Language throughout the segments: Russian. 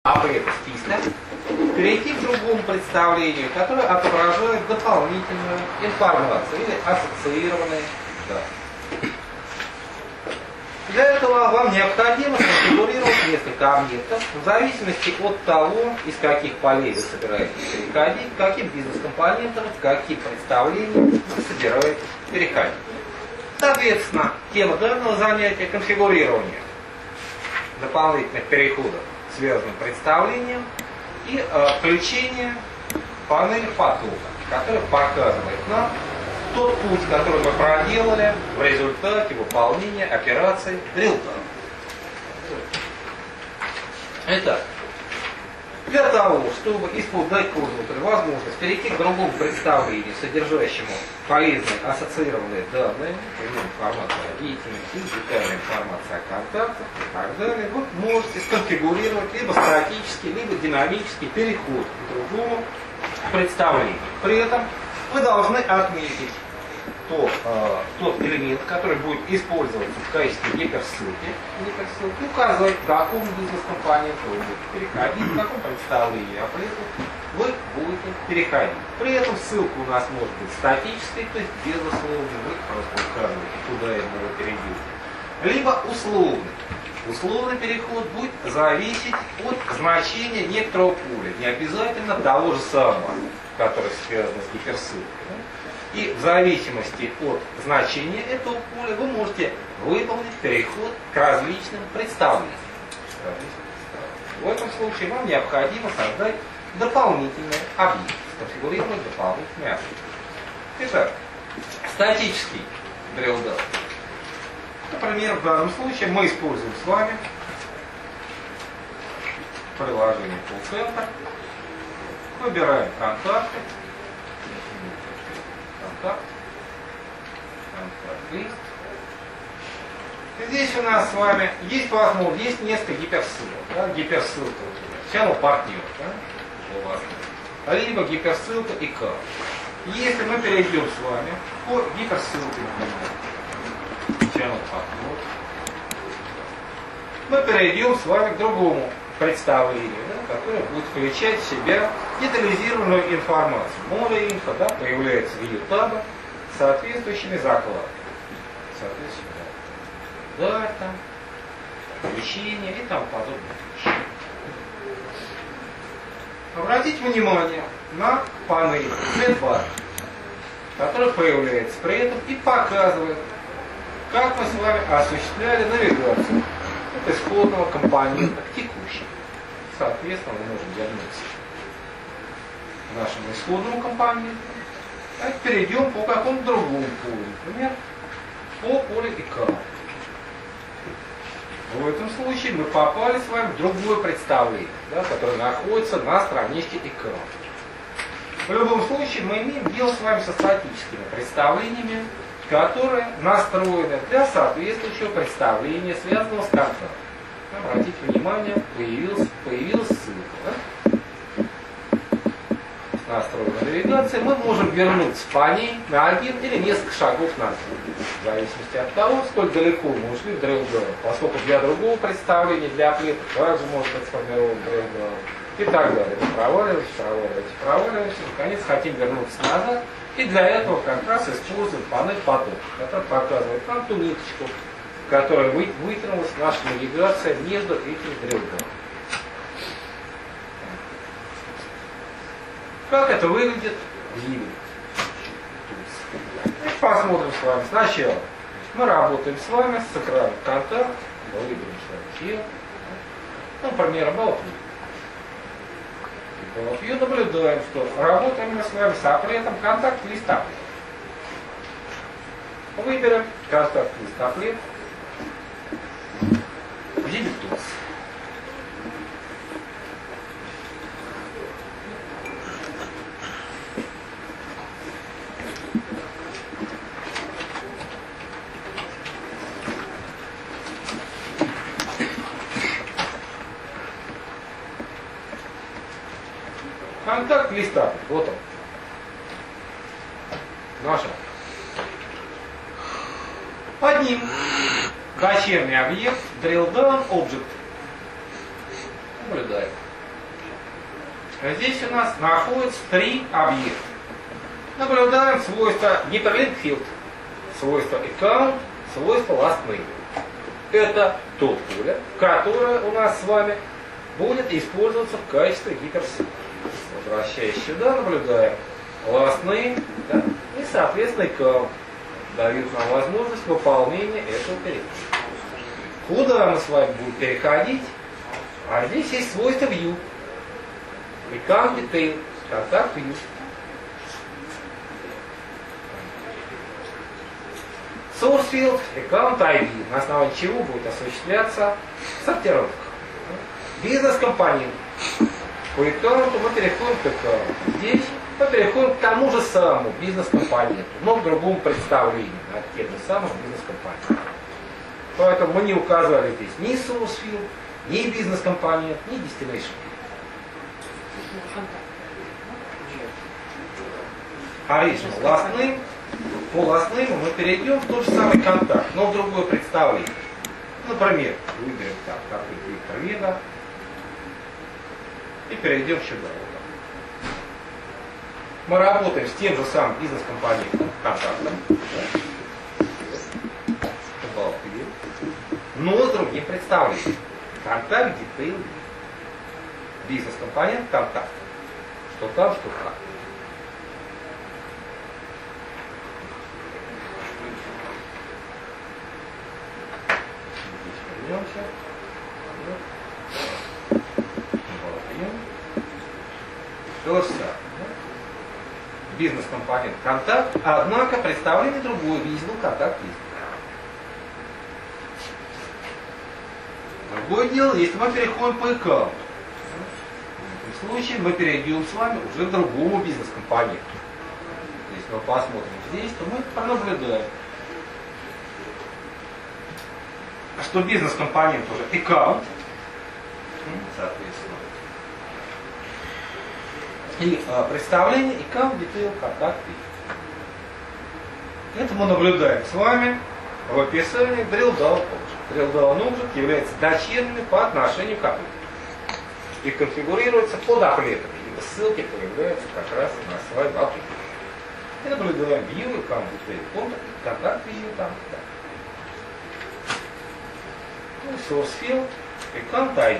это список, перейти к другому представлению, которое отображает дополнительную информацию или ассоциированные данные. Для этого вам необходимо конфигурировать несколько объектов в зависимости от того, из каких полей вы собираетесь переходить, к каким бизнес-компонентам, к каким представлениям вы собираетесь переходить. Соответственно, тема данного занятия — конфигурирование дополнительных переходов к связанным представлениям и включение панели потока, которая показывает нам тот путь, который мы проделали в результате выполнения операции drill down. Итак, для того, чтобы дать пользователю возможность перейти к другому представлению, содержащему полезные ассоциированные данные, информация о деятельности, детальная информация о контактах и так далее, вы можете сконфигурировать либо статический, либо динамический переход к другому представлению. При этом вы должны отметить тот элемент, который будет использоваться в качестве гиперссылки, указывать, к какому бизнес-компоненту вы будете переходить, к какому представлению о плету вы будете переходить. При этом ссылка у нас может быть статической, то есть безусловно, вы просто указываете, куда именно вы перейдете. Либо условный. Условный переход будет зависеть от значения некоторого поля, не обязательно того же самого, которое связано с гиперссылкой. И в зависимости от значения этого поля вы можете выполнить переход к различным представлениям. В этом случае вам необходимо создать дополнительный объект, сконфигурировать дополнительный объект. Итак, статический drill down. Например, в данном случае мы используем с вами приложение Call Center, выбираем контакты, лист. Здесь у нас с вами есть возможность, есть несколько гиперссылок. Да? Гиперссылка, channel партнер, да? У вас. Либо гиперссылка и К. Если мы перейдем с вами по гиперссылке, channel партнер, мы перейдем с вами к другому представлению, да, которое будет включать в себя детализированную информацию. Новая инфо, да, появляется в виде таба с соответствующими закладками. Дата, включение и тому подобное. Обратите внимание на панель Netbar, которая появляется при этом и показывает, как мы с вами осуществляли навигацию от исходного компонента к текущему. Соответственно, мы можем вернуться к нашему исходному компоненту, а перейдем по какому-то другому полю, например, по полю ИК. В этом случае мы попали с вами в другое представление, да, которое находится на страничке ИК. В любом случае мы имеем дело с вами со статическими представлениями, которые настроены для соответствующего представления, связанного с контактом. Обратите внимание, появилась ссылка. Да? Настроена навигация. Мы можем вернуться по ней на один или несколько шагов назад. В зависимости от того, сколько далеко мы ушли в drill down. Поскольку для другого представления, для плета также может быть сформирован drill down. И так далее. Мы проваливаемся. Наконец хотим вернуться назад. И для этого как раз используем панель поток, которая показывает нам ту ниточку, которая вытянулась наша навигация между этими drill down. Как это выглядит в виде? Посмотрим с вами сначала. Мы работаем с вами с экраном контакт. Выберем с вами тело. Например, About You. Наблюдаем, что работаем мы с вами с апплетом контакт листа. Выберем контакт лист в виде тулс. Контакт листа. Вот он. Наша. Под ним дочерний объект drill down object. Наблюдаем. Здесь у нас находится 3 объекта. Наблюдаем свойства Hyperlink Field, свойства Account, свойства Last Name. Это то поле, которое у нас с вами будет использоваться в качестве гиперссылки. Возвращаясь сюда, наблюдаем Last Name, да, и, соответственно, Account дают нам возможность выполнения этого перехода. Куда мы с вами будем переходить? А здесь есть свойство View. Account Detail, контакт View. Source Field, Account ID, на основании чего будет осуществляться сортировка. Бизнес-компонент. По аккаунту мы переходим к аккаунту. Здесь мы переходим к тому же самому бизнес-компоненту, но в другом представлении от тех же самых бизнес-компонентов. Поэтому мы не указали здесь ни Source Field, ни бизнес-компонент, ни Destination Field. Original Last Name. По Last Name мы перейдем в тот же самый контакт, но в другое представление. Например, выберем так, какой-то Виктор Веда и перейдем сюда. Мы работаем с тем же самым бизнес-компонентом, контактом, но с другим представлением. Контакт, Detail, бизнес-компонент, контакт. Что там, что там. Вернемся. То же самое. Бизнес-компонент контакт, однако представление другое. Visible контакт есть. Другое дело, если мы переходим по аккаунту. В этом случае мы перейдем с вами уже к другому бизнес-компоненту. Если мы посмотрим здесь, то мы пронаблюдаем, что бизнес-компонент уже аккаунт, соответственно, и представление аккаунт, detail, контакт. Это мы наблюдаем с вами в описании drill down object. Drill down object является дочерним по отношению к аплету и конфигурируется под аплетом. Ибо ссылки появляются как раз на своем аплете. И наблюдаем view, account, detail, контакт, view, там, да. Source Field, Account ID.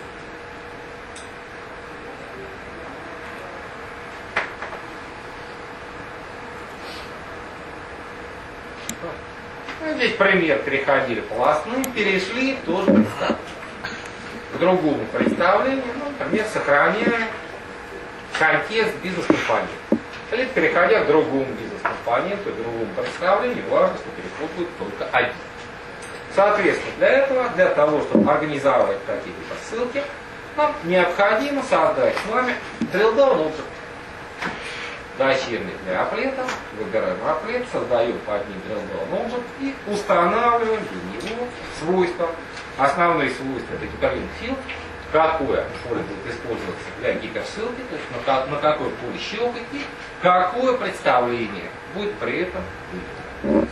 Здесь пример, переходили по Last Name, перешли тоже представление. К другому представлению, например, сохраняя контекст бизнес-компонента. Либо переходя к другому бизнес-компоненту, к другому представлению, важно, что переход будет только один. Соответственно, для того, чтобы организовать какие-то ссылки, нам необходимо создать с вами drill down object. Дочерний для аплета, выбираем аплет, создаем под ним drill down object и устанавливаем для него свойства. Основные свойства это Hyperlink Field, какое поле будет использоваться для гиперссылки, то есть на какое поле щелкать и какое представление будет при этом выведено.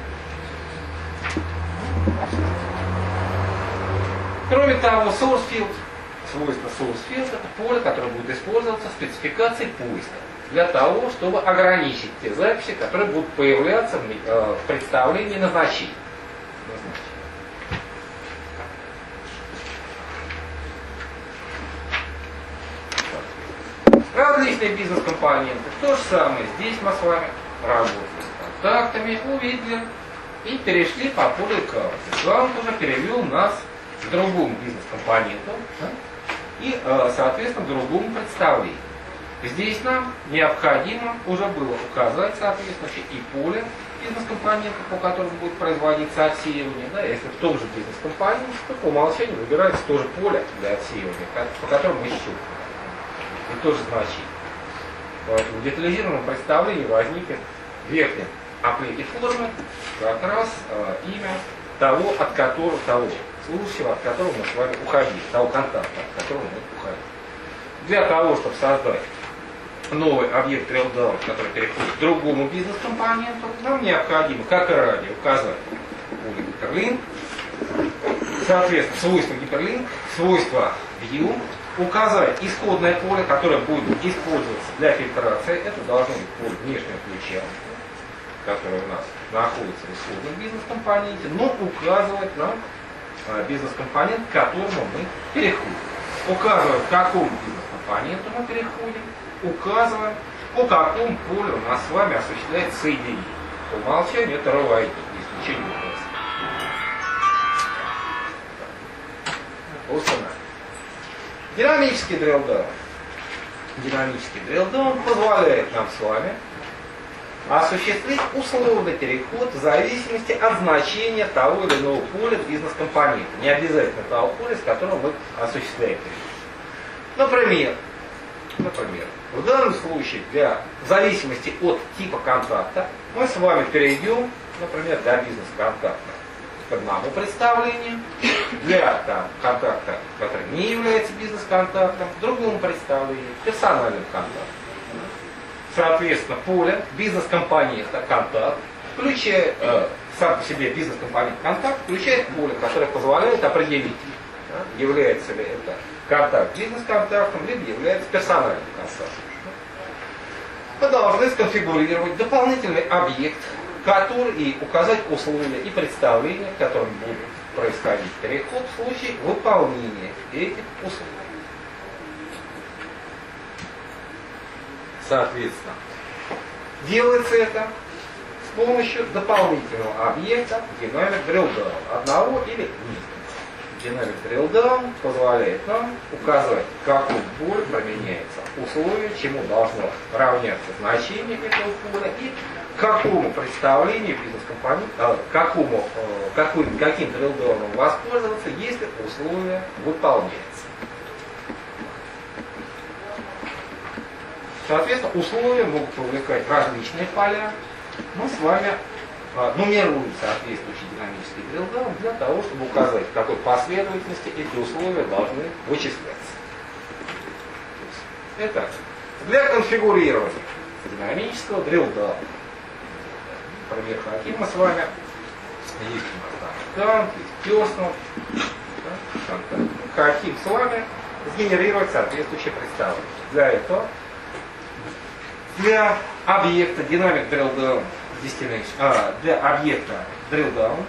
Кроме того, Source Field, свойство Source Field это поле, которое будет использоваться в спецификации поиска для того, чтобы ограничить те записи, которые будут появляться в представлении назначения. Различные бизнес-компоненты. То же самое. Здесь мы с вами работаем с контактами, увидели и перешли по полю аккаунта. Аккаунт уже перевел нас к другому бизнес-компоненту, да? И, соответственно, к другому представлению. Здесь нам необходимо уже было указать, соответственно, и поле бизнес-компонента, по которому будет производиться отсеивание. Да? Если в том же бизнес-компоненте, то по умолчанию выбирается тоже поле для отсеивания, по которому мы щелкаем. И тоже значение. Поэтому в детализированном представлении возникнет в верхнем аплете формы как раз имя того служащего, от которого мы с вами уходили, того контакта, от которого мы уходили. Для того, чтобы создать новый объект drill down, который переходит к другому бизнес-компоненту, нам необходимо, как и ранее, указать поле Hyperlink, соответственно, свойства Hyperlink, свойства View, указать исходное поле, которое будет использоваться для фильтрации. Это должно быть поле внешнего ключа, которое у нас находится в исходном бизнес-компоненте, но указывать нам бизнес-компонент, к которому мы переходим. Указываем, к какому бизнес-компоненту мы переходим, указываем, по какому полю у нас с вами осуществляется соединение. По умолчанию это ROI, исключение указа. Динамический дрилдаун. Динамический дрилдаун позволяет нам с вами осуществить условный переход в зависимости от значения того или иного поля бизнес-компонента. Не обязательно того поля, с которого мы осуществляем переход. Например, в данном случае, в зависимости от типа контакта, мы с вами перейдем, например, для бизнес-контакта к одному представлению, для контакта, который не является бизнес-контактом, к другому представлению, к персональным контактам. Соответственно, поле бизнес-компонента контакт включает сам по себе бизнес-компонент контакт включает поле, которое позволяет определить, является ли это контакт бизнес-контактом, либо является персональным контактом. Мы должны сконфигурировать дополнительный объект, который и указать условия и представления, к которым будет происходить переход в случае выполнения этих условий. Соответственно, делается это с помощью дополнительного объекта Dynamic Drill Down, одного или нескольких. Dynamic Drill Down позволяет нам указать, к какому полю применяется условие, чему должно равняться значение этого поля и к какому представлению бизнес-компонента, каким Drill Down воспользоваться, если условие выполняется. Соответственно, условия могут привлекать различные поля. Мы с вами нумеруем соответствующий динамический дрилдаун для того, чтобы указать, в какой последовательности эти условия должны вычисляться. Итак, для конфигурирования динамического дрилдауна, например, хотим мы с вами, есть у нас там кант, есть personal, хотим с вами сгенерировать соответствующее представление. Для этого для объекта Dynamic Drill Down Destination, для объекта Drill Down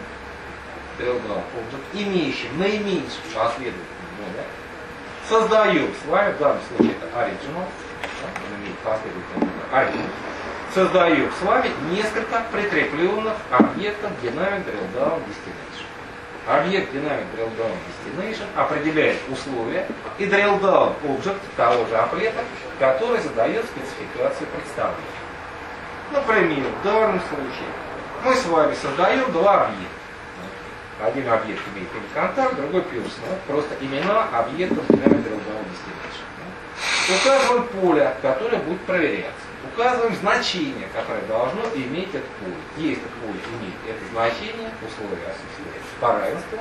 Object, имеющий наименьшую последовательность номер, создаем с вами, в данном случае это Original, он имеет последовательный номер Original, создаем с вами несколько прикрепленных объектов Dynamic Drill Down Destination. Объект Dynamic Drill Down Destination определяет условия и Drill Down Object того же аплета, который задает спецификацию представления. Например, в данном случае мы с вами создаем два объекта. Один объект имеет имя контакт, другой personal. Просто имена объектов Dynamic Drill Down Destination. Указываем поле, которое будет проверяться. Указываем значение, которое должно иметь это поле. Если поле имеет это значение, условие осуществляется по равенству,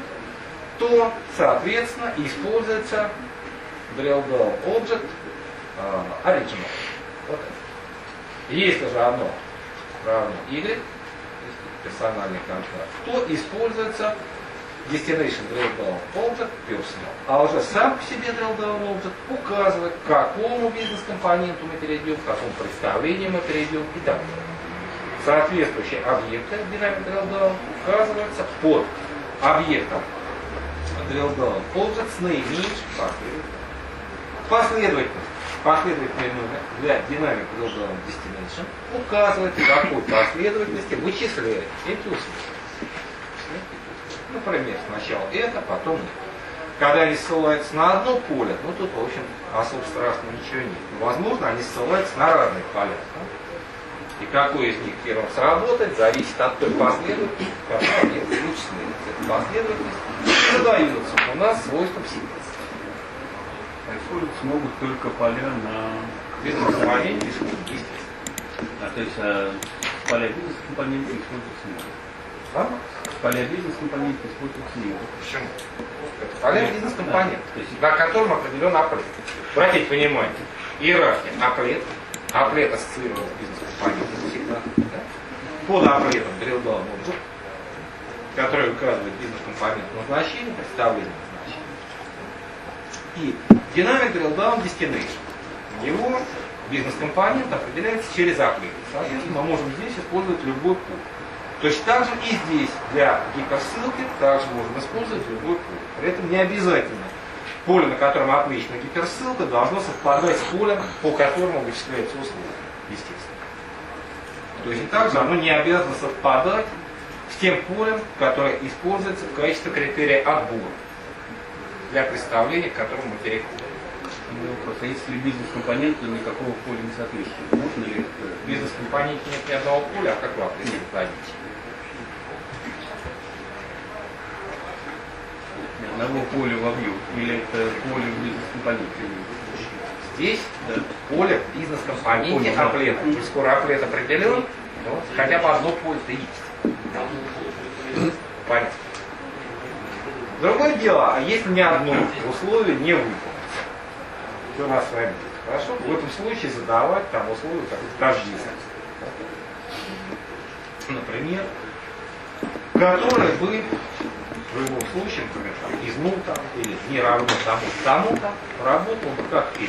то, соответственно, используется Drill Down Object Original. Вот это. Если же оно равно Y, персональный контакт, то используется Destination Drill Down Object Personal. А уже сам по себе Drill Down Object указывает, к какому бизнес-компоненту мы перейдем, к какому представлению мы перейдем и так далее. Соответствующие объекты Dynamic Drill Down указываются под объектом Drill Down Object с наименьшей последовательностью. Последовательный номер для Dynamic Drill Down Destination указывает, в какой последовательности вычисляет эти условия. Например, сначала это, потом это. Когда они ссылаются на одно поле, ну тут, в общем, особо страшного ничего нет. Возможно, они ссылаются на разные поля. И какой из них первым сработает, зависит от той последовательности, которая они вычисляют. Эта последовательность задается у нас свойством синтеза. Использоваться могут только поля на бизнес-компоненте, естественно. То есть поля бизнес-компонента используются не могут. Поля бизнес-компонента используются не могут. Почему? Это поля бизнес-компонента, на котором определен аплет. Обратите внимание, иерархия аплет, аплет ассоциирован с бизнес-компонентом всегда. Да? Под аплетом Drill Down Object, который указывает бизнес-компонент назначения, представление назначения. И Dynamic Drill Down Destination. Его бизнес-компонент определяется через аплет. Соответственно, мы можем здесь использовать любой пул. Точно так же и здесь для гиперссылки также можно использовать любой пул. При этом не обязательно поле, на котором отмечена гиперссылка, должно совпадать с полем, по которому вычисляется услуга. Естественно. Точно так же оно не обязано совпадать с тем полем, которое используется в качестве критерия отбора для представления, к которому мы переходим. Просто если бизнес-компонент, то никакого поля не соответствует. Можно ли В бизнес-компоненте нет ни одного поля, а как вы определите? Одного поля в объем, или это поле в бизнес-компоненте? Здесь Да. поле в бизнес-компоненте аплета. Коль скоро аплет определен, то хотя бы одно поле-то есть. Понятно. Другое дело, а если ни одно условие не выполнится, что у нас с вами будет? Хорошо? В этом случае задавать там условия как тождественность. Например, которые бы в любом случае, например, там, из нулта или не равно тому-то, работал бы как из.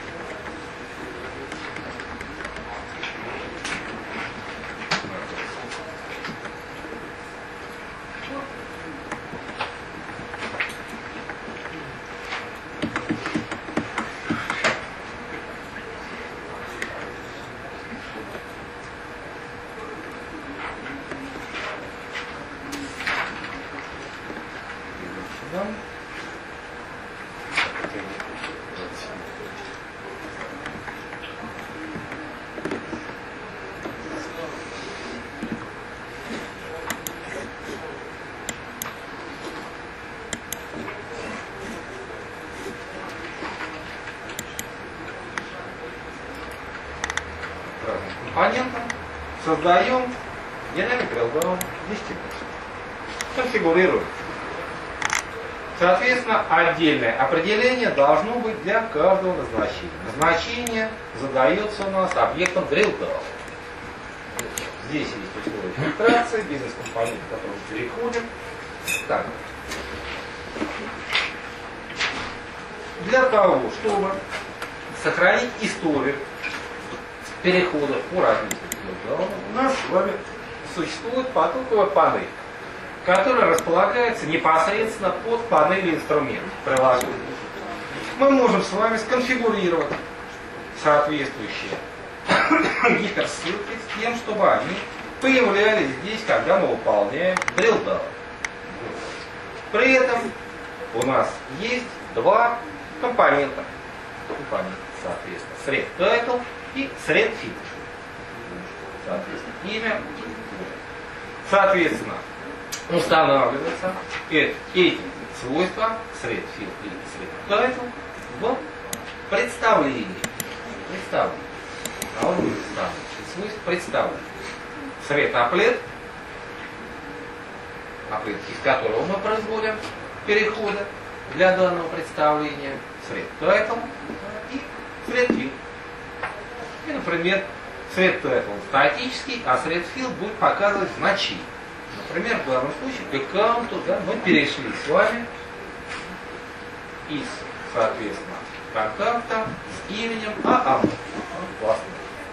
Компонентом создаем Dynamic Drill Down Destination. Конфигурируем. Соответственно, отдельное определение должно быть для каждого назначения. Назначение задается у нас объектом Drill Down. Здесь есть условия фильтрации, бизнес-компонент, к которому переходим. Так. Для того, чтобы сохранить историю перехода по разнице, у нас с вами существует потоковая панель, которая располагается непосредственно под панелью инструментов приложения. Мы можем с вами сконфигурировать соответствующие гиперссылки с тем, чтобы они появлялись здесь, когда мы выполняем drill down. При этом у нас есть два компонента. Соответственно, thread title и thread field. Соответственно, имя. Соответственно, устанавливаются эти свойства thread field или thread title в представлении. Должны представить свойства представления. Thread applet, из которого мы производим переходы для данного представления, thread title и thread field. И, например, thread title статический, а thread field будет показывать значение. Например, в данном случае к аккаунту мы перешли с вами из, соответственно, контакта с именем ААМ. Классно.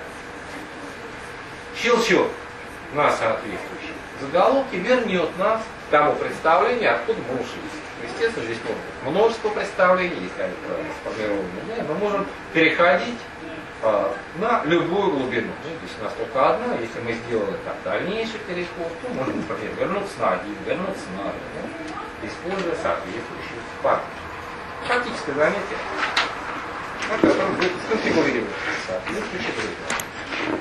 Щелчок на соответствующие заголовки вернет нас к тому представлению, откуда мы ушли. Естественно, здесь может быть множество представлений, если они правильно сформированы. Мы можем переходить на любую глубину. Здесь у нас только одна. Если мы сделали так дальнейший переход, то можем, например, вернуться на один, вернуться на два, используя соответствующую пару. Практическое занятие, на котором будет сконфигурировать соответствующий друг.